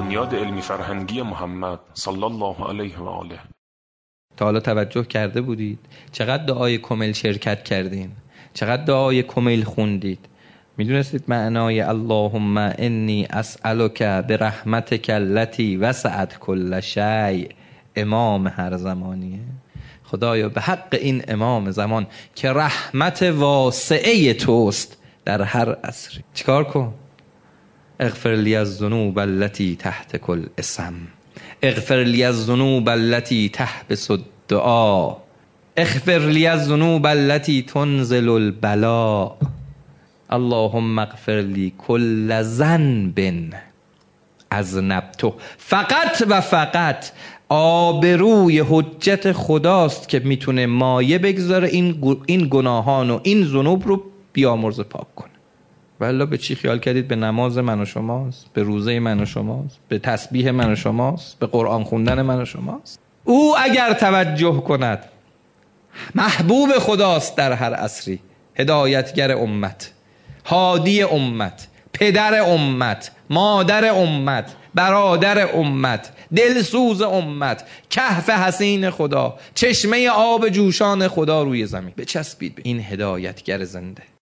بنیاد علمی فرهنگی محمد صلی الله علیه و آله. تا حالا توجه کرده بودید چقدر دعای کمیل شرکت کردین؟ چقدر دعای کمیل خوندید؟ میدونستید معنای اللهم انی اسألک برحمتک التي وسعت کل شیء امام هر زمانیه؟ خدایا به حق این امام زمان که رحمت واسعه توست در هر عصری چیکار کن؟ اغفر لی الذنوب التي تحت کل اسم، اغفر لی الذنوب التي تحبس الدعاء، اغفر لی الذنوب التي تنزل البلاء، اللهم اغفر لی کل ذنب اذنبته. فقط و فقط آبروی حجت خداست که میتونه مایه بگذاره این گناهان و این ذنوب رو بیامرزه پاک کنه. والله به چی خیال کردید؟ به نماز من و شماست، به روزه من و شماست، به تسبیح من و شماست، به قرآن خوندن من و شماست. او اگر توجه کند محبوب خداست در هر عصری، هدایتگر امت، هادی امت، پدر امت، مادر امت، برادر امت، دلسوز امت، کهف حسین خدا، چشمه آب جوشان خدا روی زمین. بچسبید به این هدایتگر زنده.